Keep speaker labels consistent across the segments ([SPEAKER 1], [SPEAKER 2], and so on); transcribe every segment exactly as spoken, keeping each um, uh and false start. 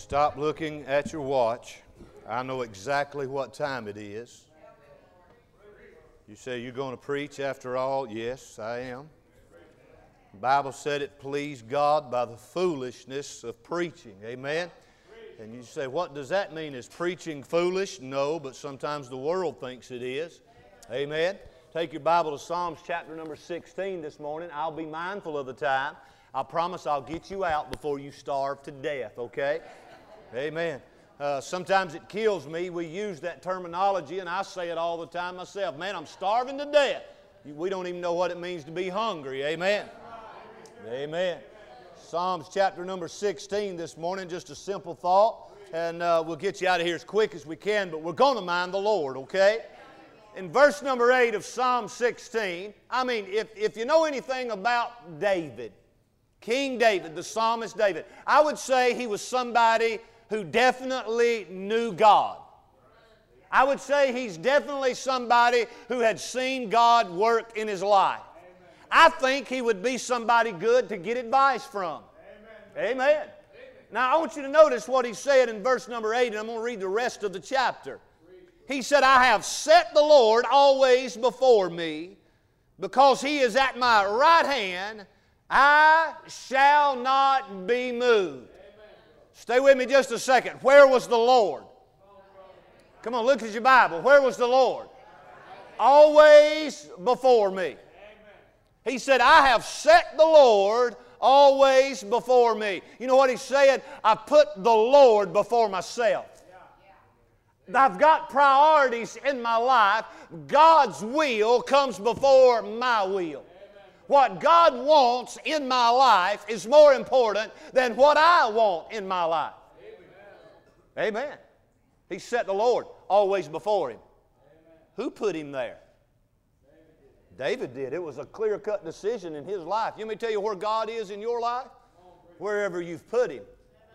[SPEAKER 1] Stop looking at your watch. I know exactly what time it is. You say you're going to preach after all? Yes, I am. The Bible said it pleased God by the foolishness of preaching. Amen? And you say, what does that mean? Is preaching foolish? No, but sometimes the world thinks it is. Amen? Take your Bible to Psalms chapter number sixteen this morning. I'll be mindful of the time. I promise I'll get you out before you starve to death, okay? Amen. Uh, sometimes it kills me. We use that terminology, and I say it all the time myself. Man, I'm starving to death. We don't even know what it means to be hungry. Amen. Amen. Psalms chapter number sixteen this morning, just a simple thought, and uh, we'll get you out of here as quick as we can, but we're going to mind the Lord, okay? In verse number eight of Psalm sixteen, I mean, if, if you know anything about David, King David, the psalmist David, I would say he was somebody who definitely knew God. I would say he's definitely somebody who had seen God work in his life. I think he would be somebody good to get advice from. Amen. Amen. Amen. Now I want you to notice what he said in verse number eight, and I'm going to read the rest of the chapter. He said, I have set the Lord always before me, because He is at my right hand, I shall not be moved. Amen. Stay with me just a second. Where was the Lord? Come on, look at your Bible. Where was the Lord? Always before me. He said, I have set the Lord always before me. You know what he's saying? I put the Lord before myself. I've got priorities in my life. God's will comes before my will. What God wants in my life is more important than what I want in my life. Amen. Amen. He set the Lord always before him. Amen. Who put him there? David did. It was a clear-cut decision in his life. You want me to tell you where God is in your life? Wherever you've put Him.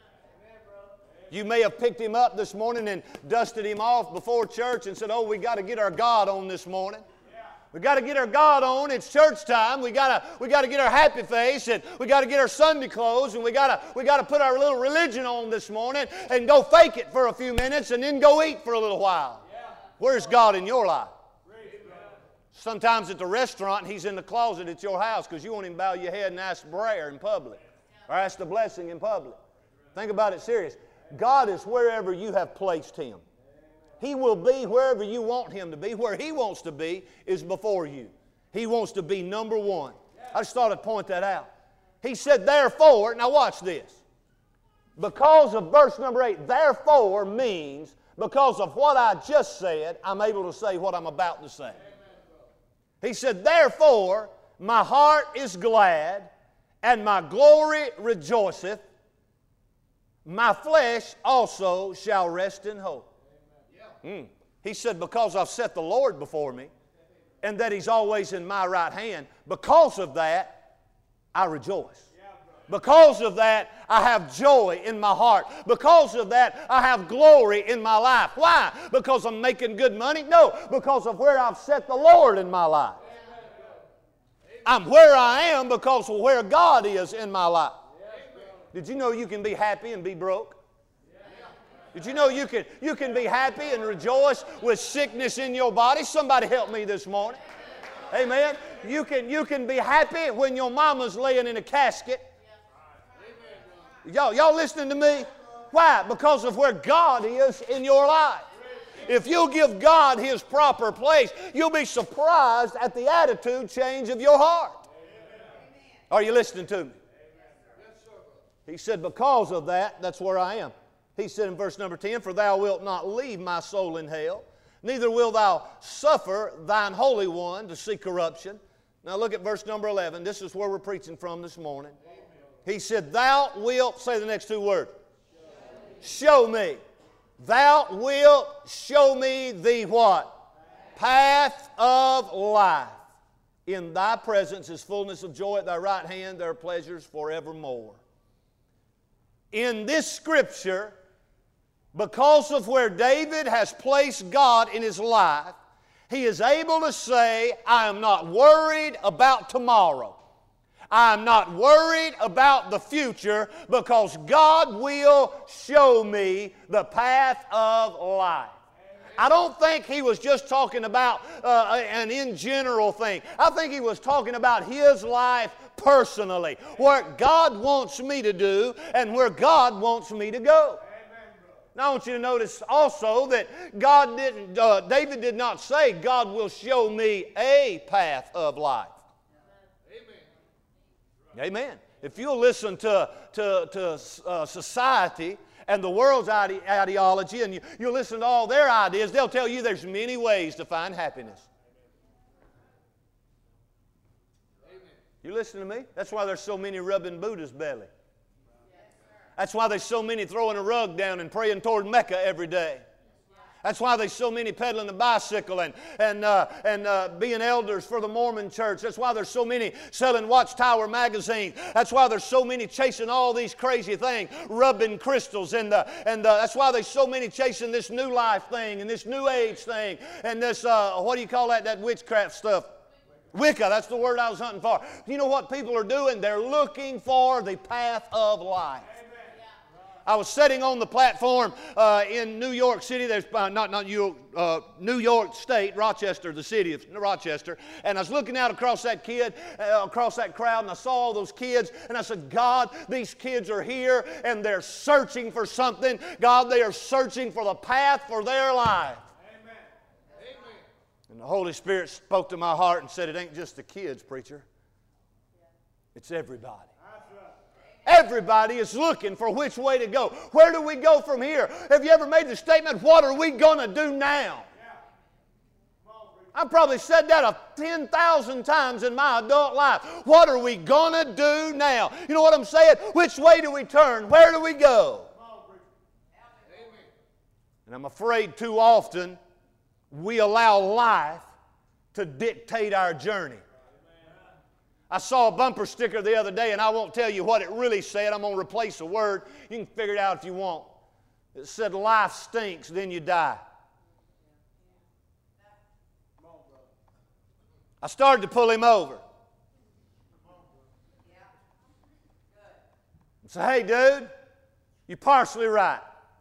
[SPEAKER 1] You may have picked Him up this morning and dusted Him off before church and said, oh, we got to get our God on this morning. We got to get our God on. It's church time. We got to we got to get our happy face, and we got to get our Sunday clothes, and we got to we got to put our little religion on this morning and go fake it for a few minutes and then go eat for a little while. Where's God in your life? Sometimes at the restaurant, He's in the closet at your house because you won't even bow your head and ask for prayer in public or ask the blessing in public. Think about it serious. God is wherever you have placed Him. He will be wherever you want Him to be. Where He wants to be is before you. He wants to be number one. I just thought I'd point that out. He said, therefore, now watch this. Because of verse number eight, therefore means because of what I just said, I'm able to say what I'm about to say. He said, therefore, my heart is glad, and my glory rejoiceth. My flesh also shall rest in hope. Mm. He said, because I've set the Lord before me, and that He's always in my right hand, because of that, I rejoice. Because of that, I have joy in my heart. Because of that, I have glory in my life. Why? Because I'm making good money? No, because of where I've set the Lord in my life. I'm where I am because of where God is in my life. Did you know you can be happy and be broke? Did you know you can, you can be happy and rejoice with sickness in your body? Somebody help me this morning. Amen. You can, you can be happy when your mama's laying in a casket. Y'all, y'all listening to me? Why? Because of where God is in your life. If you'll give God His proper place, you'll be surprised at the attitude change of your heart. Are you listening to me? He said, because of that, that's where I am. He said in verse number ten, for thou wilt not leave my soul in hell, neither wilt thou suffer thine Holy One to see corruption. Now look at verse number eleven. This is where we're preaching from this morning. He said, thou wilt, say the next two words, show me. Thou wilt show me the what? Path of life. In thy presence is fullness of joy. At thy right hand there are pleasures forevermore. In this scripture, because of where David has placed God in his life, he is able to say, I am not worried about tomorrow. I'm not worried about the future because God will show me the path of life. I don't think he was just talking about uh, an in general thing. I think he was talking about his life personally, what God wants me to do and where God wants me to go. Now I want you to notice also that God didn't, uh, David did not say, God will show me a path of life. Amen. Amen. If you'll listen to, to, to uh, society and the world's ide ideology, and you, you listen to all their ideas, they'll tell you there's many ways to find happiness. Amen. You listen to me? That's why there's so many rubbing Buddha's belly. That's why there's so many throwing a rug down and praying toward Mecca every day. That's why there's so many pedaling a bicycle and, and, uh, and uh, being elders for the Mormon church. That's why there's so many selling Watchtower magazines. That's why there's so many chasing all these crazy things, rubbing crystals. And, the, and uh, that's why there's so many chasing this new life thing and this new age thing and this, uh, what do you call that, that witchcraft stuff? Wicca, that's the word I was hunting for. You know what people are doing? They're looking for the path of life. I was sitting on the platform uh, in New York City. There's uh, not not New York, uh, New York State, Rochester, the city of Rochester, and I was looking out across that kid, uh, across that crowd, and I saw all those kids, and I said, God, these kids are here, and they're searching for something. God, they are searching for the path for their life. Amen. Amen. And the Holy Spirit spoke to my heart and said, it ain't just the kids, preacher. It's everybody. Everybody is looking for which way to go. Where do we go from here? Have you ever made the statement, what are we going to do now? I've probably said that ten thousand times in my adult life. What are we going to do now? You know what I'm saying? Which way do we turn? Where do we go? And I'm afraid too often we allow life to dictate our journey. I saw a bumper sticker the other day, and I won't tell you what it really said. I'm going to replace a word. You can figure it out if you want. It said, life stinks, then you die. I started to pull him over. I said, hey, dude, you're partially right.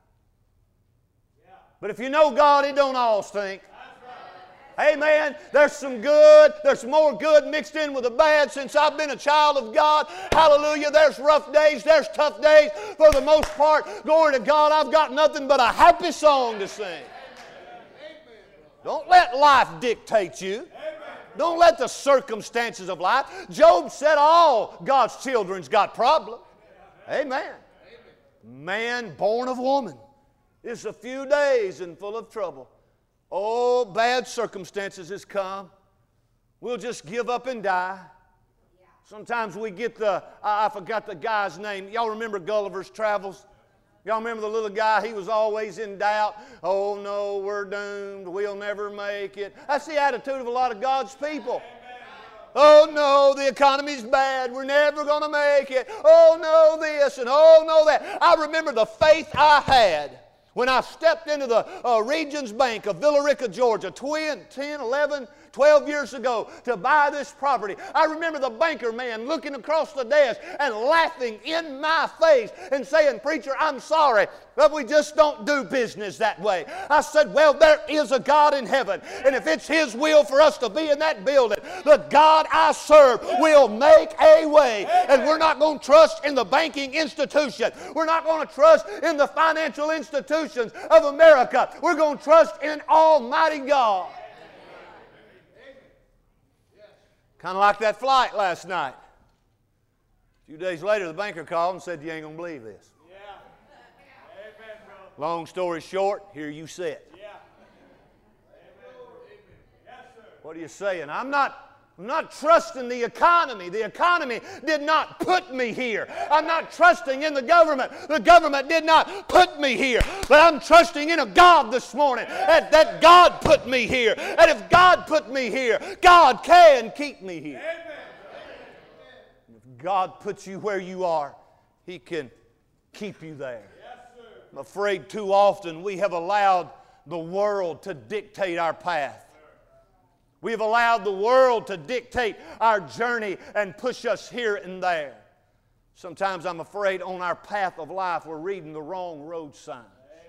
[SPEAKER 1] But if you know God, it don't all stink. Amen. There's some good. There's more good mixed in with the bad since I've been a child of God. Hallelujah. There's rough days. There's tough days. For the most part, glory to God, I've got nothing but a happy song to sing. Don't let life dictate you. Don't let the circumstances of life. Job said all God's children's got problems. Amen. Man born of woman is a few days and full of trouble. Oh, bad circumstances has come. We'll just give up and die. Sometimes we get the, I, I forgot the guy's name. Y'all remember Gulliver's Travels? Y'all remember the little guy? He was always in doubt. Oh, no, we're doomed. We'll never make it. That's the attitude of a lot of God's people. Oh, no, the economy's bad. We're never going to make it. Oh, no, this and oh, no, that. I remember the faith I had when I stepped into the uh, Regions Bank of Villa Rica, Georgia, ten, eleven, twelve years ago to buy this property. I remember the banker man looking across the desk and laughing in my face and saying, preacher, I'm sorry, but we just don't do business that way. I said, well, there is a God in heaven, and if it's His will for us to be in that building, the God I serve will make a way. And we're not going to trust in the banking institution. We're not going to trust in the financial institutions of America. We're going to trust in Almighty God. Kind of like that flight last night. A few days later, the banker called and said, you ain't going to believe this. Yeah. Amen, bro. Long story short, here you sit. Yeah. Amen. Yes, sir. What are you saying? I'm not, I'm not trusting the economy. The economy did not put me here. I'm not trusting in the government. The government did not put me here. But I'm trusting in a God this morning that, that God put me here. And if God put me here, God can keep me here. If God puts you where you are, He can keep you there. I'm afraid too often we have allowed the world to dictate our path. We've allowed the world to dictate our journey and push us here and there. Sometimes I'm afraid on our path of life we're reading the wrong road signs.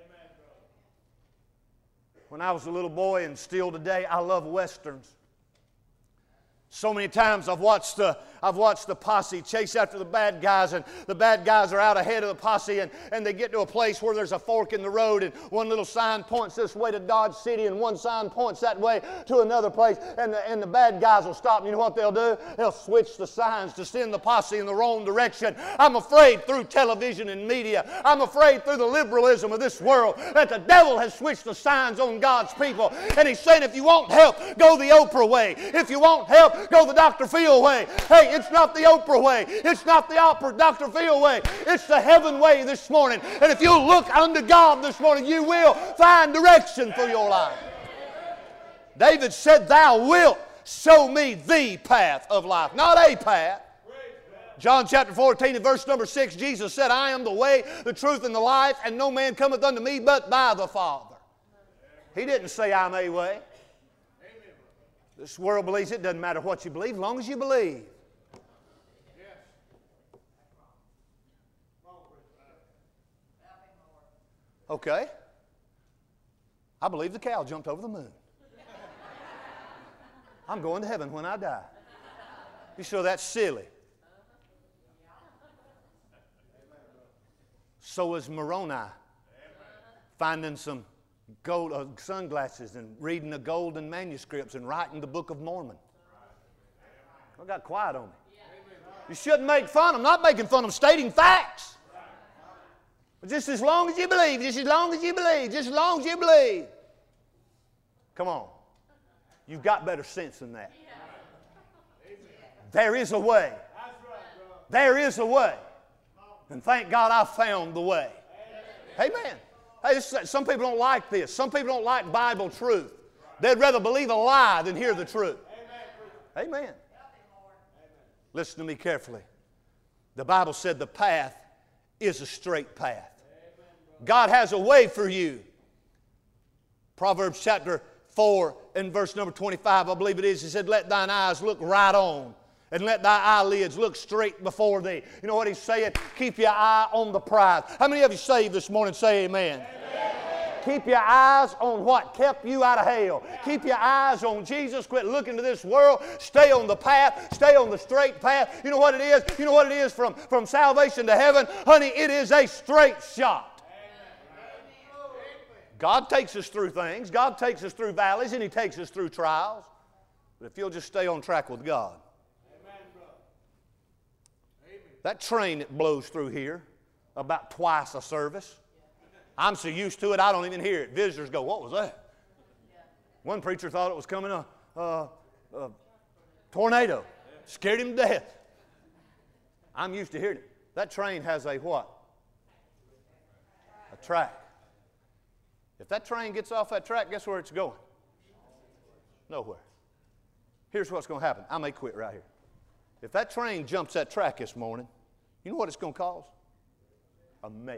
[SPEAKER 1] When I was a little boy, and still today, I love westerns. So many times I've watched the, I've watched the posse chase after the bad guys, and the bad guys are out ahead of the posse, and, and they get to a place where there's a fork in the road, and one little sign points this way to Dodge City, and one sign points that way to another place, and the, and the bad guys will stop, and you know what they'll do? They'll switch the signs to send the posse in the wrong direction. I'm afraid through television and media, I'm afraid through the liberalism of this world, that the devil has switched the signs on God's people, and he's saying, if you want help, go the Oprah way. If you want help, go the Doctor Phil way. Hey, it's not the Oprah way. It's not the Oprah Doctor Phil way. It's the heaven way this morning. And if you look unto God this morning, you will find direction for your life. David said, thou wilt show me the path of life, not a path. John chapter fourteen and verse number six, Jesus said, I am the way, the truth, and the life, and no man cometh unto me but by the Father. He didn't say I'm a way. This world believes it doesn't matter what you believe, as long as you believe. Okay. I believe the cow jumped over the moon. I'm going to heaven when I die. You sure that's silly? So is Moroni finding some gold uh, sunglasses and reading the golden manuscripts and writing the Book of Mormon. I got quiet on me. You shouldn't make fun. I'm not making fun. I'm stating facts. But just as long as you believe, just as long as you believe, just as long as you believe. Come on. You've got better sense than that. There is a way. There is a way. And thank God I found the way. Amen. Hey, this, some people don't like this. Some people don't like Bible truth. They'd rather believe a lie than hear the truth. Amen. Amen. Listen to me carefully. The Bible said the path is a straight path. God has a way for you. Proverbs chapter four and verse number twenty-five, I believe it is. He said, let thine eyes look right on, and let thy eyelids look straight before thee. You know what he's saying? Keep your eye on the prize. How many of you saved this morning say amen? Amen. Keep your eyes on what kept you out of hell. Keep your eyes on Jesus. Quit looking to this world. Stay on the path. Stay on the straight path. You know what it is? You know what it is from, from salvation to heaven? Honey, it is a straight shot. God takes us through things. God takes us through valleys, and He takes us through trials. But if you'll just stay on track with God. That train that blows through here about twice a service, I'm so used to it I don't even hear it. Visitors go, what was that? One preacher thought it was coming a, a, a tornado. Scared him to death. I'm used to hearing it. That train has a what? A track. If that train gets off that track, guess where it's going? Nowhere. Here's what's going to happen. I may quit right here. If that train jumps that track this morning, you know what it's going to cause? A mess.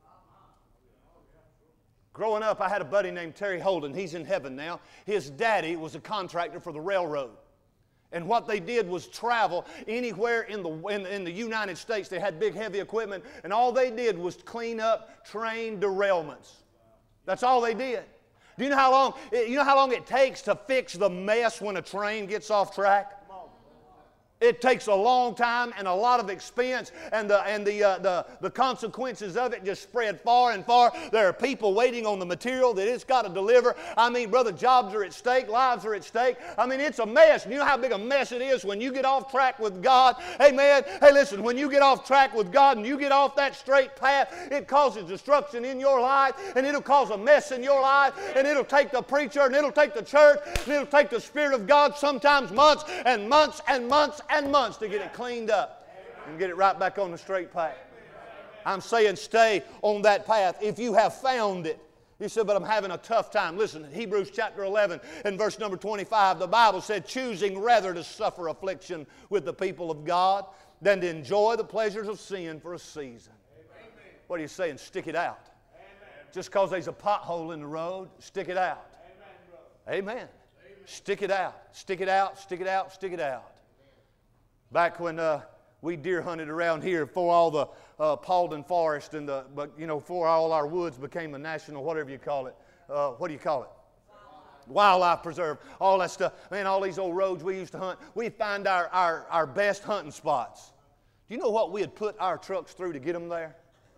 [SPEAKER 1] Growing up, I had a buddy named Terry Holden. He's in heaven now. His daddy was a contractor for the railroad. And what they did was travel anywhere in the, in, in the United States. They had big, heavy equipment, and all they did was clean up train derailments. That's all they did. Do you know how long, you know how long it takes to fix the mess when a train gets off track? It takes a long time and a lot of expense, and the and the uh, the the consequences of it just spread far and far. There are people waiting on the material that it's got to deliver. I mean, brother, jobs are at stake, lives are at stake. I mean, it's a mess. You know how big a mess it is when you get off track with God? Amen. Hey, listen, when you get off track with God and you get off that straight path, it causes destruction in your life, and it'll cause a mess in your life, and it'll take the preacher, and it'll take the church, and it'll take the Spirit of God sometimes months and months and months and months to get it cleaned up and get it right back on the straight path. I'm saying stay on that path if you have found it. You said, but I'm having a tough time. Listen, Hebrews chapter eleven and verse number twenty-five, the Bible said, choosing rather to suffer affliction with the people of God than to enjoy the pleasures of sin for a season. What are you saying? Stick it out. Just because there's a pothole in the road, stick it out. Amen. Stick it out. Stick it out, stick it out, stick it out. Back when uh, we deer hunted around here before all the uh, Paulden Forest and the, but you know, before all our woods became a national, whatever you call it. Uh, what do you call it? Wildlife preserve, all that stuff. Man, all these old roads we used to hunt, we'd find our, our, our best hunting spots. Do you know what we had put our trucks through to get them there?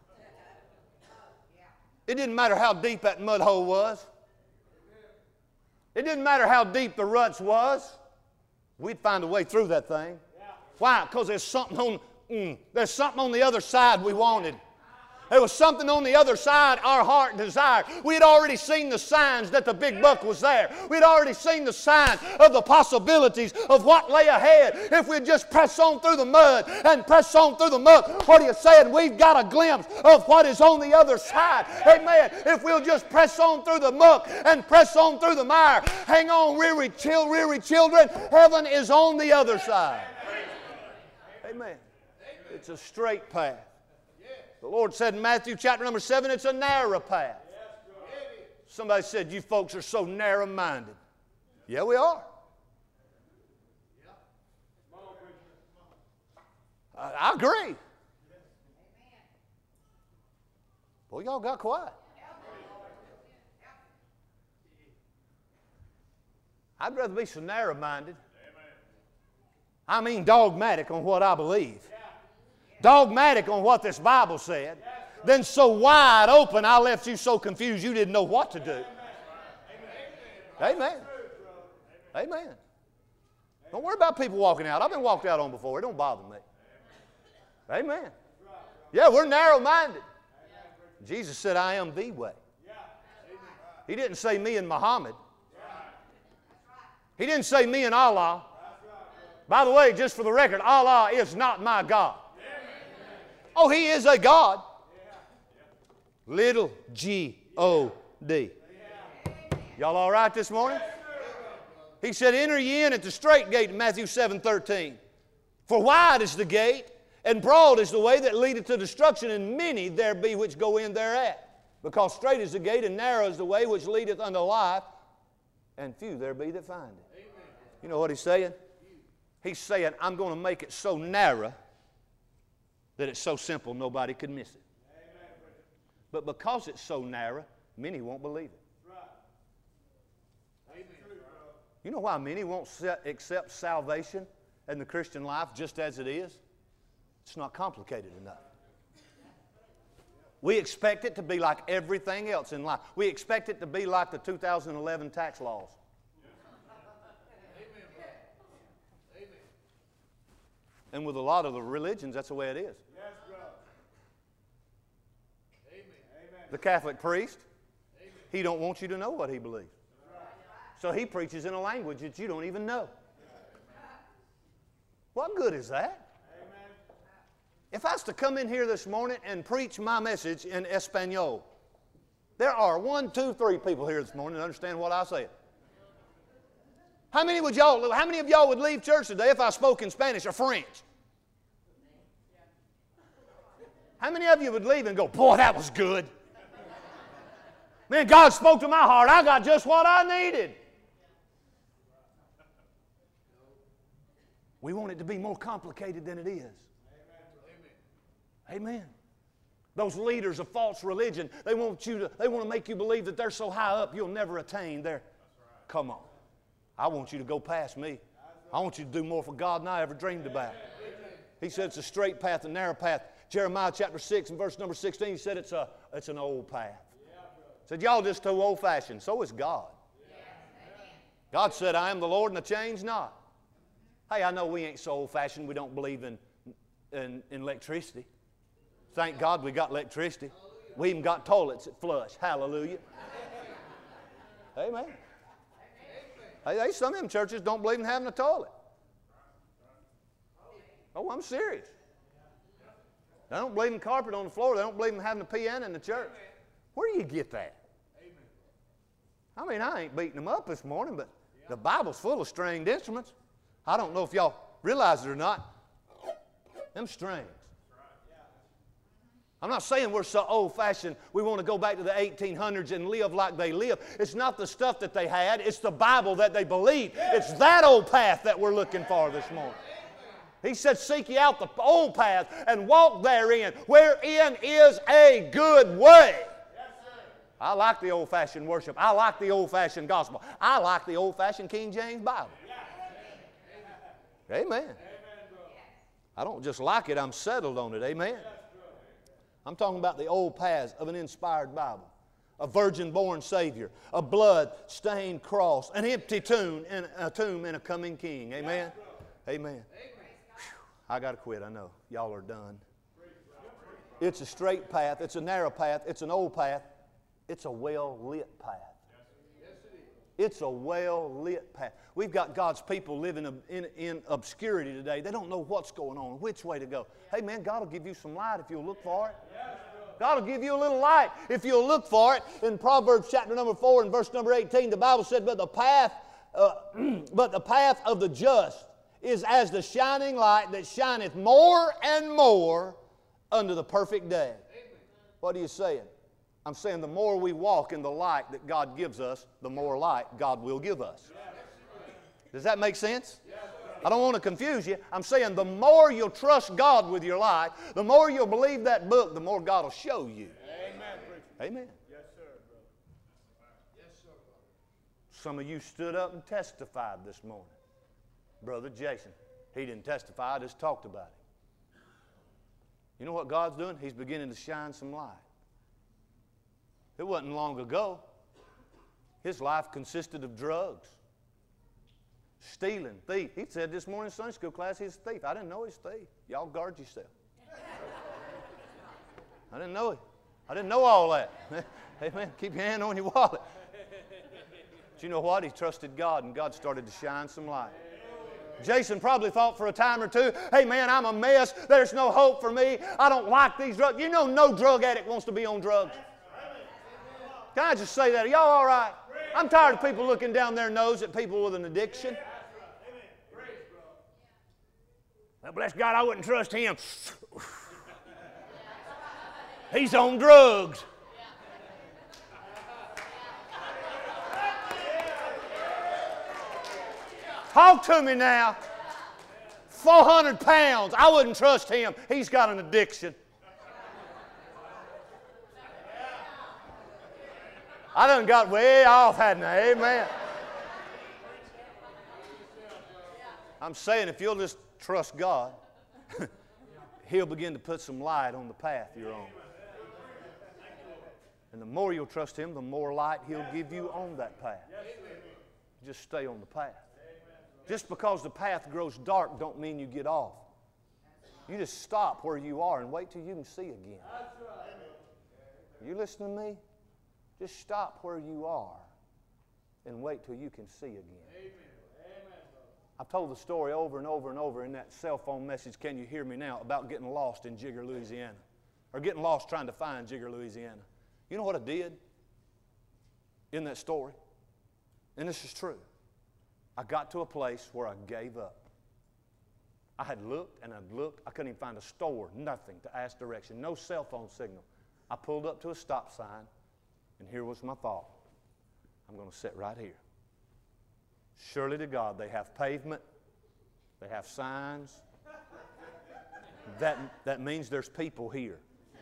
[SPEAKER 1] It didn't matter how deep that mud hole was. It didn't matter how deep the ruts was. We'd find a way through that thing. Why? Because there's something on, mm, there's something on the other side we wanted. There was something on the other side our heart desired. We had already seen the signs that the big buck was there. We had already seen the sign of the possibilities of what lay ahead if we'd just press on through the mud and press on through the muck. What are you saying? We've got a glimpse of what is on the other side. Amen. If we'll just press on through the muck and press on through the mire. Hang on, weary, chill, weary children. Heaven is on the other side. Amen. It's a straight path. The Lord said in Matthew chapter number seven, it's a narrow path. Somebody said, you folks are so narrow-minded. Yeah, we are. I, I agree. Boy, y'all got quiet. I'd rather be so narrow-minded. I mean dogmatic on what I believe. Dogmatic on what this Bible said, then so wide open I left you so confused you didn't know what to do. Amen. Amen. Don't worry about people walking out. I've been walked out on before. It don't bother me. Amen. Yeah, we're narrow-minded. Jesus said, I am the way. He didn't say me and Muhammad. He didn't say me and Allah. By the way, just for the record, Allah is not my God. Oh, He is a God. Little G O D. Y'all all right this morning? He said, enter ye in at the straight gate in Matthew seven thirteen. For wide is the gate, and broad is the way that leadeth to destruction, and many there be which go in thereat. Because straight is the gate, and narrow is the way which leadeth unto life, and few there be that find it. You know what He's saying? He's saying, I'm going to make it so narrow that it's so simple nobody could miss it. Amen. But because it's so narrow, many won't believe it. Right. You know why many won't accept salvation and the Christian life just as it is? It's not complicated enough. We expect it to be like everything else in life. We expect it to be like the two thousand eleven tax laws. And with a lot of the religions, that's the way it is. Yes, brother. Amen. The Catholic priest, Amen. He don't want you to know what he believes. Right. So he preaches in a language that you don't even know. What good is that? Amen. If I was to come in here this morning and preach my message in Espanol, there are one, two, three people here this morning that understand what I said. How many would y'all, how many of y'all would leave church today if I spoke in Spanish or French? How many of you would leave and go, boy, that was good. Man, God spoke to my heart. I got just what I needed. We want it to be more complicated than it is. Amen. Amen. Those leaders of false religion, they want you to, they want to make you believe that they're so high up you'll never attain their. Come on. I want you to go past me. I want you to do more for God than I ever dreamed about. He said it's a straight path, a narrow path. Jeremiah chapter six and verse number sixteen, he said it's, a, it's an old path. He said, y'all just too old-fashioned. So is God. God said, I am the Lord and I change not. Hey, I know we ain't so old-fashioned we don't believe in, in, in electricity. Thank God we got electricity. We even got toilets that flush. Hallelujah. Amen. Hey, some of them churches don't believe in having a toilet. Oh, I'm serious. They don't believe in carpet on the floor. They don't believe in having a piano in the church. Where do you get that? I mean, I ain't beating them up this morning, but the Bible's full of stringed instruments. I don't know if y'all realize it or not. Them strings. I'm not saying we're so old-fashioned we want to go back to the eighteen hundreds and live like they live. It's not the stuff that they had. It's the Bible that they believed. It's that old path that we're looking for this morning. He said, seek ye out the old path and walk therein, wherein is a good way. I like the old-fashioned worship. I like the old-fashioned gospel. I like the old-fashioned King James Bible. Amen. I don't just like it, I'm settled on it. Amen. I'm talking about the old paths of an inspired Bible. A virgin-born Savior, a blood-stained cross, an empty tomb, and a tomb and a coming King. Amen? Amen. Whew, I got to quit, I know. Y'all are done. It's a straight path. It's a narrow path. It's an old path. It's a well-lit path. It's a well-lit path. We've got God's people living in, in obscurity today. They don't know what's going on, which way to go. Hey, man, God will give you some light if you'll look for it. God will give you a little light if you'll look for it. In Proverbs chapter number four and verse number eighteen, the Bible said, but the path, uh, but the path of the just is as the shining light that shineth more and more unto the perfect day. What are you saying? I'm saying the more we walk in the light that God gives us, the more light God will give us. Does that make sense? I don't want to confuse you. I'm saying the more you'll trust God with your life, the more you'll believe that book, the more God will show you. Amen. Amen. Yes, sir, brother. Yes, sir, brother. Some of you stood up and testified this morning. Brother Jason, he didn't testify, I just talked about it. You know what God's doing? He's beginning to shine some light. It wasn't long ago. His life consisted of drugs, stealing, thief. He said this morning in Sunday school class he's a thief. I didn't know he's a thief. Y'all guard yourself. I didn't know it. I didn't know all that. Amen. Keep your hand on your wallet. But you know what? He trusted God, and God started to shine some light. Jason probably thought for a time or two, hey man, I'm a mess. There's no hope for me. I don't like these drugs. You know no drug addict wants to be on drugs. Can I just say that? Are y'all all right? I'm tired of people looking down their nose at people with an addiction. Well, bless God, I wouldn't trust him. He's on drugs. Talk to me now. four hundred pounds. I wouldn't trust him. He's got an addiction. I done got way off, hadn't I? Amen. I'm saying if you'll just trust God, He'll begin to put some light on the path you're on. And the more you'll trust Him, the more light He'll give you on that path. Just stay on the path. Just because the path grows dark don't mean you get off. You just stop where you are and wait till you can see again. Are you listening to me? Just stop where you are and wait till you can see again. Amen. I've told the story over and over and over in that cell phone message, Can You Hear Me Now, about getting lost in Jigger, Louisiana. Or getting lost trying to find Jigger, Louisiana. You know what I did in that story? And this is true. I got to a place where I gave up. I had looked and I'd looked. I couldn't even find a store, nothing to ask direction, no cell phone signal. I pulled up to a stop sign. And here was my thought. I'm going to sit right here. Surely to God, they have pavement. They have signs. That, that means there's people here.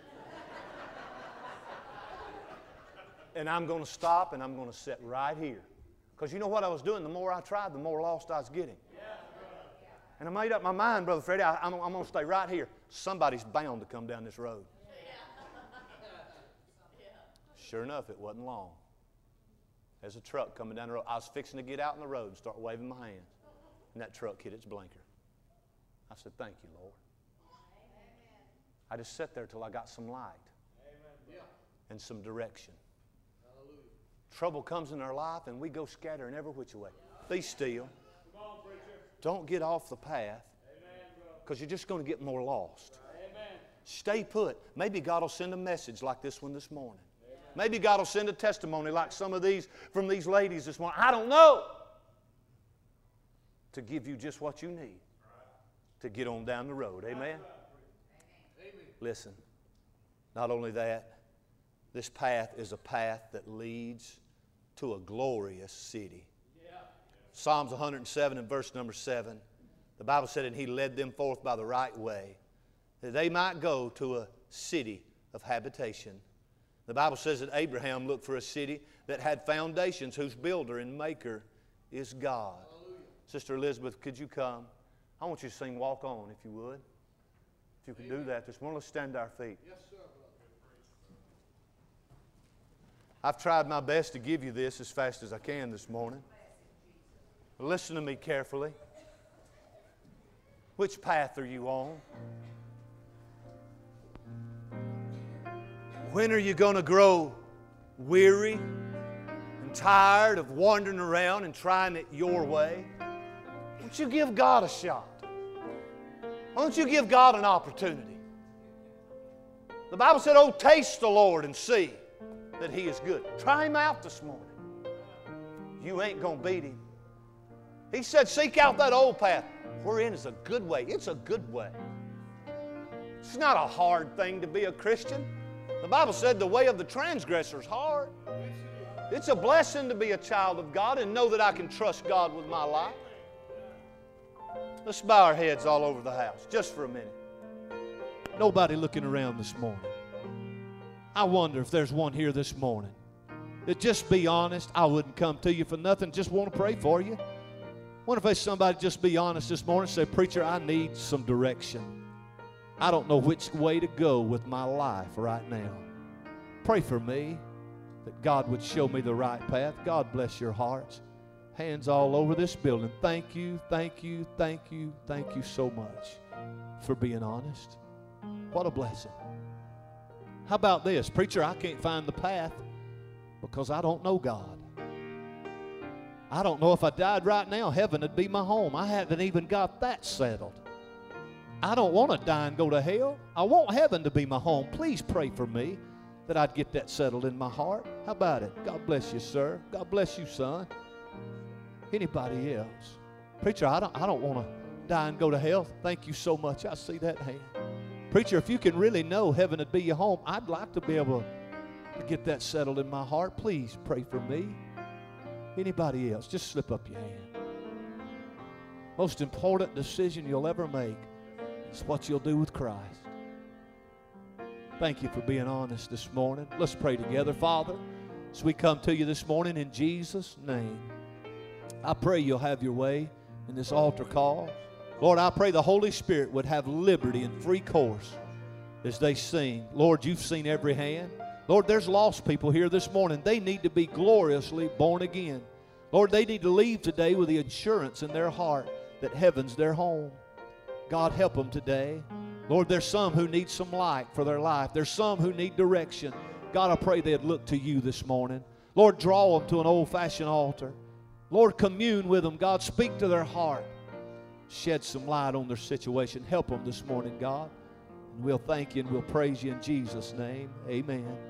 [SPEAKER 1] And I'm going to stop and I'm going to sit right here. Because you know what I was doing? The more I tried, the more lost I was getting. And I made up my mind, Brother Freddie, I, I'm, I'm going to stay right here. Somebody's bound to come down this road. Sure enough, it wasn't long. There's a truck coming down the road. I was fixing to get out in the road and start waving my hands. And that truck hit its blinker. I said, thank you, Lord. Amen. I just sat there till I got some light. Amen. And some direction. Hallelujah. Trouble comes in our life and we go scattering every which way. Be still. Come on, preacher. Don't get off the path because you're just going to get more lost. Amen. Stay put. Maybe God will send a message like this one this morning. Maybe God will send a testimony like some of these from these ladies this morning. I don't know. To give you just what you need to get on down the road. Amen? Amen. Listen, Not only that, this path is a path that leads to a glorious city. Psalms one hundred seven and verse number seven, the Bible said, and He led them forth by the right way, that they might go to a city of habitation. The Bible says that Abraham looked for a city that had foundations, whose builder and maker is God. Hallelujah. Sister Elizabeth, could you come? I want you to sing Walk On, if you would. If you could do that this morning, let's stand to our feet. Yes, sir. I've tried my best to give you this as fast as I can this morning. Listen to me carefully. Which path are you on? When are you going to grow weary and tired of wandering around and trying it your way? Why don't you give God a shot? Why don't you give God an opportunity? The Bible said, oh, taste the Lord and see that He is good. Try Him out this morning. You ain't going to beat Him. He said, seek out that old path. Wherein is a good way. It's a good way. It's not a hard thing to be a Christian. The Bible said the way of the transgressor is hard. It's a blessing to be a child of God and know that I can trust God with my life. Let's bow our heads all over the house just for a minute. Nobody looking around this morning. I wonder if there's one here this morning that, just be honest, I wouldn't come to you for nothing, just want to pray for you. Wonder if there's somebody just be honest this morning and say, preacher, I need some direction. I don't know which way to go with my life right now. Pray for me that God would show me the right path. God bless your hearts. Hands all over this building. Thank you, thank you, thank you, thank you so much for being honest. What a blessing. How about this? Preacher, I can't find the path because I don't know God. I don't know if I died right now, heaven would be my home. I haven't even got that settled. I don't want to die and go to hell. I want heaven to be my home. Please pray for me that I'd get that settled in my heart. How about it? God bless you, sir. God bless you, son. Anybody else? Preacher, I don't, I don't want to die and go to hell. Thank you so much. I see that hand. Preacher, if you can really know heaven would be your home, I'd like to be able to get that settled in my heart. Please pray for me. Anybody else? Just slip up your hand. Most important decision you'll ever make is what you'll do with Christ. Thank you for being honest this morning. Let's pray together. Father, as we come to you this morning in Jesus' name, I pray you'll have your way in this altar call. Lord, I pray the Holy Spirit would have liberty and free course as they sing. Lord, you've seen every hand. Lord, there's lost people here this morning. They need to be gloriously born again. Lord, they need to leave today with the assurance in their heart that heaven's their home. God, help them today. Lord, there's some who need some light for their life. There's some who need direction. God, I pray they'd look to you this morning. Lord, draw them to an old-fashioned altar. Lord, commune with them. God, speak to their heart. Shed some light on their situation. Help them this morning, God. And we'll thank you and we'll praise you in Jesus' name. Amen.